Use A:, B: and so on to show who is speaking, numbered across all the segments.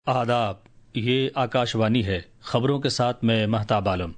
A: آداب، یہ آکاشوانی ہے۔ خبروں کے ساتھ میں مہتاب عالم۔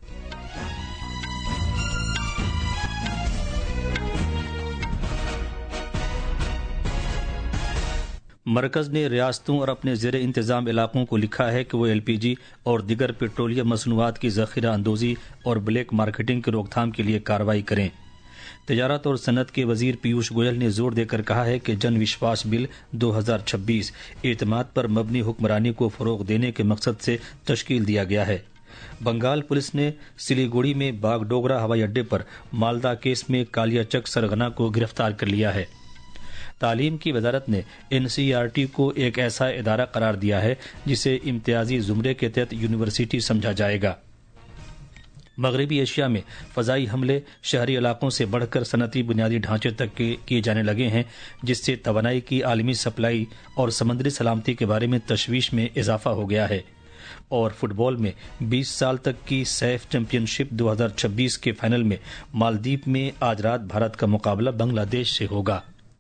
A: مرکز نے ریاستوں اور اپنے زیر انتظام علاقوں کو لکھا ہے کہ وہ ایل پی جی اور دیگر پیٹرولیم مصنوعات کی ذخیرہ اندوزی اور بلیک مارکیٹنگ کی روک تھام کے لیے کارروائی کریں۔ تجارت اور صنعت کے وزیر پیوش گوئل نے زور دے کر کہا ہے کہ جن وشواس بل 2026 اعتماد پر مبنی حکمرانی کو فروغ دینے کے مقصد سے تشکیل دیا گیا ہے۔ بنگال پولیس نے سلیگوڑی میں باگڈوگرا ہوائی اڈے پر مالدہ کیس میں کالیا چک سرغنہ کو گرفتار کر لیا ہے۔ تعلیم کی وزارت نے این سی آر ٹی کو ایک ایسا ادارہ قرار دیا ہے جسے امتیازی زمرے کے تحت یونیورسٹی سمجھا جائے گا۔ مغربی ایشیا میں فضائی حملے شہری علاقوں سے بڑھ کر صنعتی بنیادی ڈھانچے تک کیے جانے لگے ہیں، جس سے توانائی کی عالمی سپلائی اور سمندری سلامتی کے بارے میں تشویش میں اضافہ ہو گیا ہے۔ اور فٹ بال میں 20 سال تک کی سیف چیمپئن شپ 2026 کے فائنل میں مالدیپ میں آج رات بھارت کا مقابلہ بنگلہ دیش سے ہوگا۔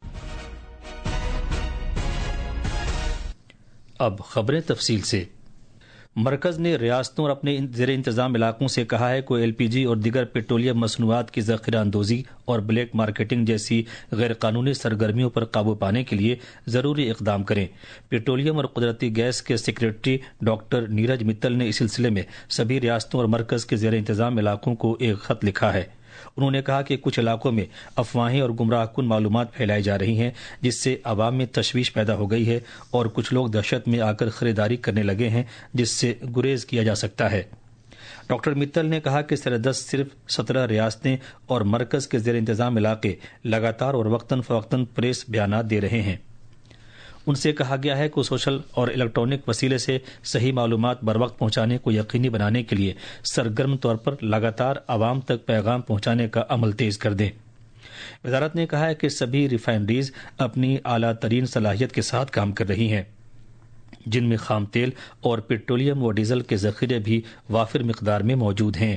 A: اب خبریں تفصیل سے۔ مرکز نے ریاستوں اور اپنے زیر انتظام علاقوں سے کہا ہے کہ ایل پی جی اور دیگر پیٹرولیم مصنوعات کی ذخیرہ اندوزی اور بلیک مارکیٹنگ جیسی غیر قانونی سرگرمیوں پر قابو پانے کے لیے ضروری اقدام کریں۔ پیٹرولیم اور قدرتی گیس کے سیکریٹری ڈاکٹر نیرج متل نے اس سلسلے میں سبھی ریاستوں اور مرکز کے زیر انتظام علاقوں کو ایک خط لکھا ہے۔ انہوں نے کہا کہ کچھ علاقوں میں افواہیں اور گمراہ کن معلومات پھیلائی جا رہی ہیں، جس سے عوام میں تشویش پیدا ہو گئی ہے اور کچھ لوگ دہشت میں آ کر خریداری کرنے لگے ہیں، جس سے گریز کیا جا سکتا ہے۔ ڈاکٹر متل نے کہا کہ سردست صرف 17 ریاستیں اور مرکز کے زیر انتظام علاقے لگاتار اور وقتاً فوقتاً پریس بیانات دے رہے ہیں۔ ان سے کہا گیا ہے کہ سوشل اور الیکٹرانک وسیلے سے صحیح معلومات بر وقت پہنچانے کو یقینی بنانے کے لیے سرگرم طور پر لگاتار عوام تک پیغام پہنچانے کا عمل تیز کر دیں۔ وزارت نے کہا ہے کہ سبھی ریفائنریز اپنی اعلیٰ ترین صلاحیت کے ساتھ کام کر رہی ہیں، جن میں خام تیل اور پیٹرولیم و ڈیزل کے ذخیرے بھی وافر مقدار میں موجود ہیں۔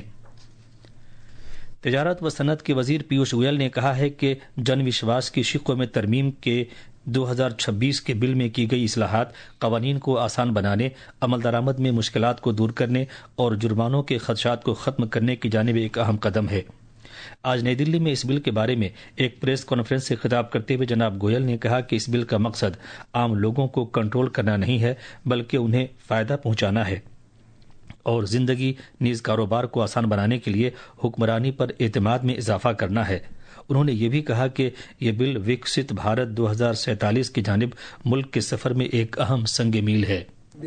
A: تجارت و صنعت کے وزیر پیوش گوئل نے کہا ہے کہ جن وشواس کی شقوں میں ترمیم کے 2026 کے بل میں کی گئی اصلاحات قوانین کو آسان بنانے، عمل درآمد میں مشکلات کو دور کرنے اور جرمانوں کے خدشات کو ختم کرنے کی جانب ایک اہم قدم ہے۔ آج نئی دلی میں اس بل کے بارے میں ایک پریس کانفرنس سے خطاب کرتے ہوئے جناب گوئل نے کہا کہ اس بل کا مقصد عام لوگوں کو کنٹرول کرنا نہیں ہے، بلکہ انہیں فائدہ پہنچانا ہے اور زندگی نیز کاروبار کو آسان بنانے کے لیے حکمرانی پر اعتماد میں اضافہ کرنا ہے۔ انہوں نے یہ بھی کہا کہ یہ بل وکست بھارت 2047 کی جانب ملک کے سفر میں ایک اہم سنگ میل ہے۔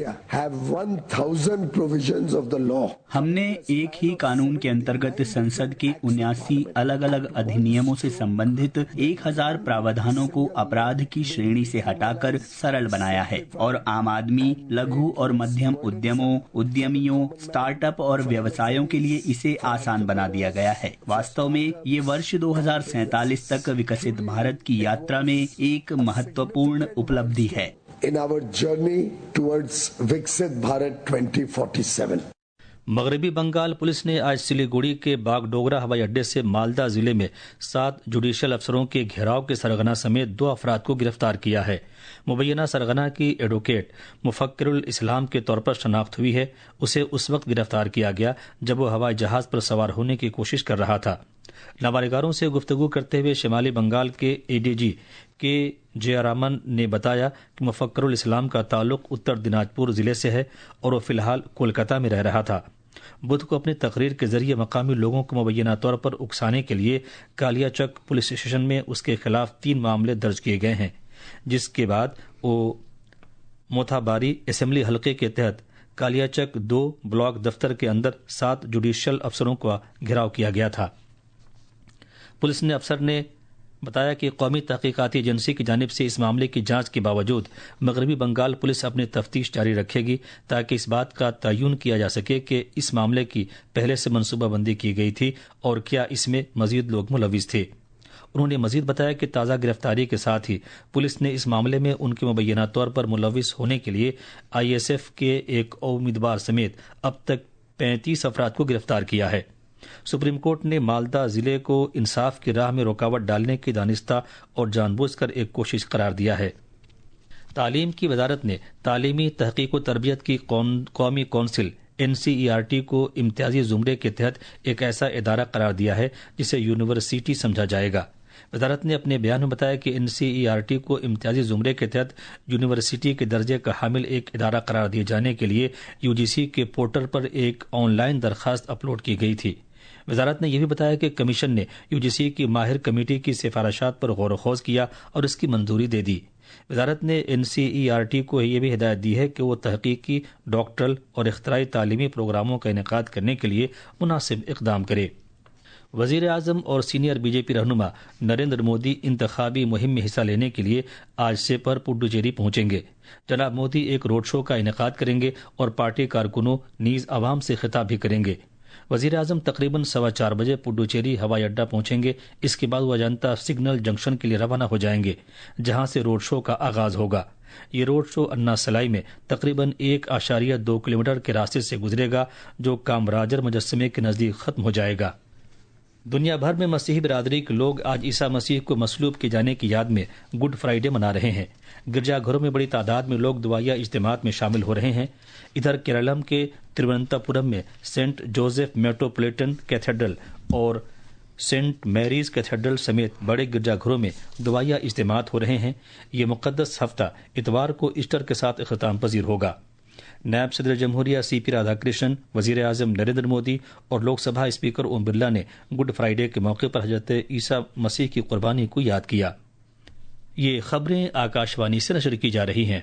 B: ہم نے ایک ہی قانون کے انترگت سنسد کے 79 الگ الگ ادھینیموں سے سمبندھت 1000 پراودھانوں کو اپرادھ کی شرینی سے ہٹا کر سرل بنایا ہے اور عام آدمی، لگھو اور مدھیم ادیموں، ادیمیوں، سٹارٹ اپ اور ویوسایوں کے لیے اسے آسان بنا دیا گیا ہے۔ واستو میں یہ ورش 2047 تک وکست بھارت کی یاترا میں ایک مہتوپورن اپلبدھی ہے۔
C: In our journey towards Viksit Bharat 2047.
A: مغربی بنگال پولیس نے آج سلیگوڑی کے باگڈوگرا ہوائی اڈے سے مالدہ ضلع میں 7 جوڈیشل افسروں کے گھیراؤ کے سرغنہ سمیت 2 افراد کو گرفتار کیا ہے۔ مبینہ سرغنہ کی ایڈوکیٹ مفکر الاسلام کے طور پر شناخت ہوئی ہے۔ اسے اس وقت گرفتار کیا گیا جب وہ ہوائی جہاز پر سوار ہونے کی کوشش کر رہا تھا۔ نوادگاروں سے گفتگو کرتے ہوئے شمالی بنگال کے اے ڈی جی کے جیارامن نے بتایا کہ مفکر الاسلام کا تعلق اتر دناجپور ضلع سے ہے اور وہ فی الحال کولکاتہ میں رہ رہا تھا۔ بدھ کو اپنی تقریر کے ذریعے مقامی لوگوں کو مبینہ طور پر اکسانے کے لیے کالیا چک پولیس اسٹیشن میں اس کے خلاف 3 معاملے درج کیے گئے ہیں، جس کے بعد وہ موتھاباری اسمبلی حلقے کے تحت کالیا چک 2 بلاک دفتر کے اندر 7 جوڈیشل افسروں کا گھیراؤ کیا گیا تھا۔ پولیس نے افسر نے بتایا کہ قومی تحقیقاتی ایجنسی کی جانب سے اس معاملے کی جانچ کے باوجود مغربی بنگال پولیس اپنی تفتیش جاری رکھے گی تاکہ اس بات کا تعین کیا جا سکے کہ اس معاملے کی پہلے سے منصوبہ بندی کی گئی تھی اور کیا اس میں مزید لوگ ملوث تھے۔ انہوں نے مزید بتایا کہ تازہ گرفتاری کے ساتھ ہی پولیس نے اس معاملے میں ان کے مبینہ طور پر ملوث ہونے کے لیے آئی ایس ایف کے ایک امیدوار سمیت اب تک 35 افراد کو گرفتار کیا ہے۔ سپریم کورٹ نے مالدہ ضلع کو انصاف کی راہ میں رکاوٹ ڈالنے کی دانستہ اور جان بوجھ کر ایک کوشش قرار دیا ہے۔ تعلیم کی وزارت نے تعلیمی تحقیق و تربیت کی قومی کونسل NCERT کو امتیازی زمرے کے تحت ایک ایسا ادارہ قرار دیا ہے جسے یونیورسٹی سمجھا جائے گا۔ وزارت نے اپنے بیان میں بتایا کہ NCERT کو امتیازی زمرے کے تحت یونیورسٹی کے درجے کا حامل ایک ادارہ قرار دیے جانے کے لیے UGC کے پورٹل پر ایک آن لائن درخواست اپلوڈ کی گئی تھی۔ وزارت نے یہ بھی بتایا کہ کمیشن نے UGC کی ماہر کمیٹی کی سفارشات پر غور و خوض کیا اور اس کی منظوری دے دی۔ وزارت نے NCERT کو یہ بھی ہدایت دی ہے کہ وہ تحقیقی، ڈاکٹرل اور اختراعی تعلیمی پروگراموں کا انعقاد کرنے کے لیے مناسب اقدام کرے۔ وزیر اعظم اور سینئر BJP رہنما نریندر مودی انتخابی مہم میں حصہ لینے کے لیے آج سے پڈوچیری پہنچیں گے۔ جناب مودی ایک روڈ شو کا انعقاد کریں گے اور پارٹی کارکنوں نیز عوام سے خطاب بھی کریں گے۔ وزیر اعظم تقریباً 4:15 بجے پڈوچیری ہوائی اڈہ پہنچیں گے۔ اس کے بعد وہ اجنتا سگنل جنکشن کے لیے روانہ ہو جائیں گے، جہاں سے روڈ شو کا آغاز ہوگا۔ یہ روڈ شو انا سلائی میں تقریباً 1.2 کلومیٹر کے راستے سے گزرے گا، جو کامراجر مجسمے کے نزدیک ختم ہو جائے گا۔ دنیا بھر میں مسیحی برادری کے لوگ آج عیسیٰ مسیح کو مصلوب کیے جانے کی یاد میں گڈ فرائیڈے منا رہے ہیں۔ گرجا گھروں میں بڑی تعداد میں لوگ دعائیہ اجتماعات میں شامل ہو رہے ہیں۔ ادھر کیرالم کے ترووننتاپورم میں سینٹ جوزف میٹروپولیٹن کیتھیڈرل اور سینٹ میریز کیتھیڈرل سمیت بڑے گرجا گھروں میں دعائیہ اجتماعات ہو رہے ہیں۔ یہ مقدس ہفتہ اتوار کو ایسٹر کے ساتھ اختتام پذیر ہوگا۔ نائب صدر جمہوریہ CP رادھا کرشن، وزیر اعظم نریندر مودی اور لوک سبھا اسپیکر اوم برلا نے گڈ فرائیڈے کے موقع پر حضرت عیسیٰ مسیح کی قربانی کو یاد کیا۔ یہ خبریں آکاشوانی سے نشر کی جا رہی ہیں۔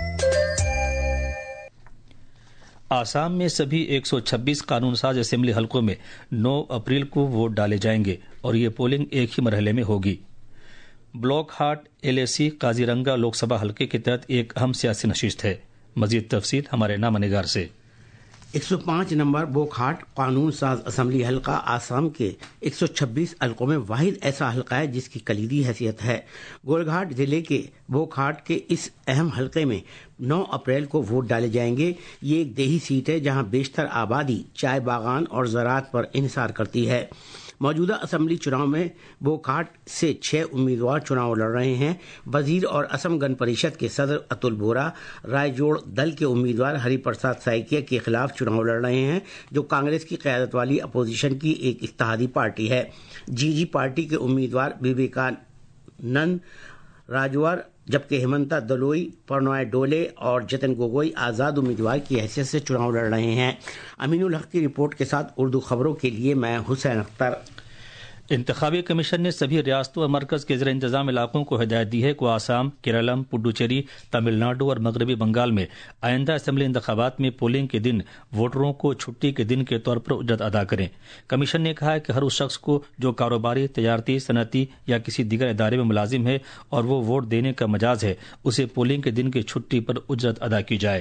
A: آسام میں سبھی 126 قانون ساز اسمبلی حلقوں میں 9 اپریل کو ووٹ ڈالے جائیں گے اور یہ پولنگ ایک ہی مرحلے میں ہوگی۔ بلاک ہاٹ LAC کازیرنگا لوک سبھا حلقے کے تحت ایک اہم سیاسی نشست ہے۔ مزید تفصیل ہمارے نامہ نگار سے۔
D: 105 نمبر بوکھاٹ قانون ساز اسمبلی حلقہ آسام کے 126 حلقوں میں واحد ایسا حلقہ ہے جس کی کلیدی حیثیت ہے۔ گولگھاٹ ضلع کے بوکھاٹ کے اس اہم حلقے میں 9 اپریل کو ووٹ ڈالے جائیں گے۔ یہ ایک دیہی سیٹ ہے جہاں بیشتر آبادی چائے باغان اور زراعت پر انحصار کرتی ہے۔ موجودہ اسمبلی چناؤ میں بوکھاٹ سے 6 امیدوار چناؤ لڑ رہے ہیں۔ وزیر اور اسم گن پریشد کے صدر اتل بورا رائے جوڑ دل کے امیدوار ہری پرساد سائکیا کے خلاف چناؤ لڑ رہے ہیں، جو کانگریس کی قیادت والی اپوزیشن کی ایک اتحادی پارٹی ہے۔ GG پارٹی کے امیدوار وویکانند راجوار، جبکہ ہیمنتا دلوئی، پرنوائے ڈولے اور جتن گوگوئی آزاد امیدوار کی حیثیت سے چناؤ لڑ رہے ہیں۔ امین الحق کی رپورٹ کے ساتھ اردو خبروں کے لیے میں حسین اختر۔
A: انتخابی کمیشن نے سبھی ریاستوں اور مرکز کے زیر انتظام علاقوں کو ہدایت دی ہے کہ آسام، کیرالم، پڈوچیری، تمل ناڈو اور مغربی بنگال میں آئندہ اسمبلی انتخابات میں پولنگ کے دن ووٹروں کو چھٹی کے دن کے طور پر اجرت ادا کریں۔ کمیشن نے کہا ہے کہ ہر اس شخص کو جو کاروباری، تجارتی، صنعتی یا کسی دیگر ادارے میں ملازم ہے اور وہ ووٹ دینے کا مجاز ہے، اسے پولنگ کے دن کی چھٹی پر اجرت ادا کی جائے۔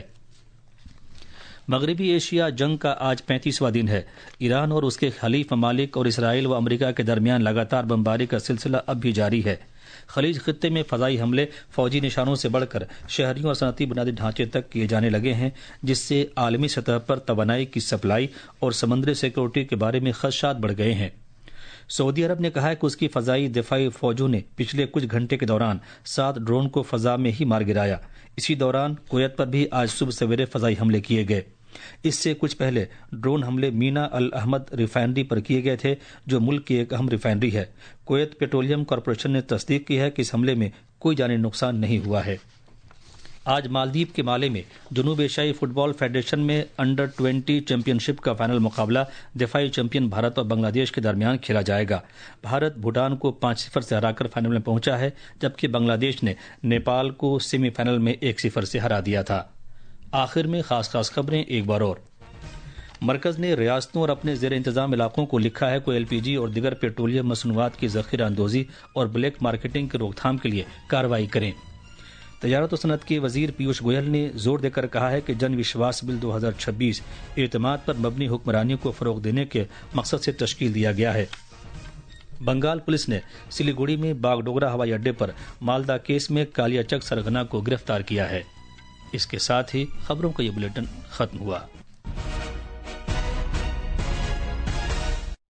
A: مغربی ایشیا جنگ کا آج 35واں دن ہے۔ ایران اور اس کے حلیف ممالک اور اسرائیل و امریکہ کے درمیان لگاتار بمباری کا سلسلہ اب بھی جاری ہے۔ خلیج خطے میں فضائی حملے فوجی نشانوں سے بڑھ کر شہریوں اور صنعتی بنیادی ڈھانچے تک کیے جانے لگے ہیں، جس سے عالمی سطح پر توانائی کی سپلائی اور سمندری سیکورٹی کے بارے میں خدشات بڑھ گئے ہیں۔ سعودی عرب نے کہا ہے کہ اس کی فضائی دفاعی فوجوں نے پچھلے کچھ گھنٹے کے دوران 7 ڈرون کو فضا میں ہی مار گرایا۔ اسی دوران کویت پر بھی آج صبح سویرے فضائی حملے کیے گئے۔ اس سے کچھ پہلے ڈرون حملے مینا الاحمد ریفائنری پر کیے گئے تھے، جو ملک کی ایک اہم ریفائنری ہے۔ کویت پیٹرولیم کارپوریشن نے تصدیق کی ہے کہ اس حملے میں کوئی جانی نقصان نہیں ہوا ہے۔ آج مالدیپ کے مالے میں جنوب ایشیائی فٹ بال فیڈریشن میں انڈر 20 چیمپئن شپ کا فائنل مقابلہ دفاعی چیمپئن بھارت اور بنگلہ دیش کے درمیان کھیلا جائے گا۔ بھارت بھوٹان کو 5-0 سے ہرا کر فائنل میں پہنچا ہے، جبکہ بنگلہ دیش نے نیپال کو سیمی فائنل میں 1-0 سے ہرا دیا تھا۔ آخر میں خاص خبریں ایک بار اور۔ مرکز نے ریاستوں اور اپنے زیر انتظام علاقوں کو لکھا ہے کہ LPG اور دیگر پیٹرولیم مصنوعات کی ذخیرہ اندوزی اور بلیک مارکیٹنگ کی روک تھام کے لیے کارروائی کریں۔ تجارت و صنعت کے وزیر پیوش گوئل نے زور دے کر کہا ہے کہ جن وشواس بل 2026 اعتماد پر مبنی حکمرانی کو فروغ دینے کے مقصد سے تشکیل دیا گیا ہے۔ بنگال پولیس نے سلیگوڑی میں باگڈوگرا ہوائی اڈے پر مالدہ کیس میں کالیا چک سرغنہ کو گرفتار کیا ہے۔ اس کے ساتھ ہی خبروں کا یہ بلیٹن ختم ہوا۔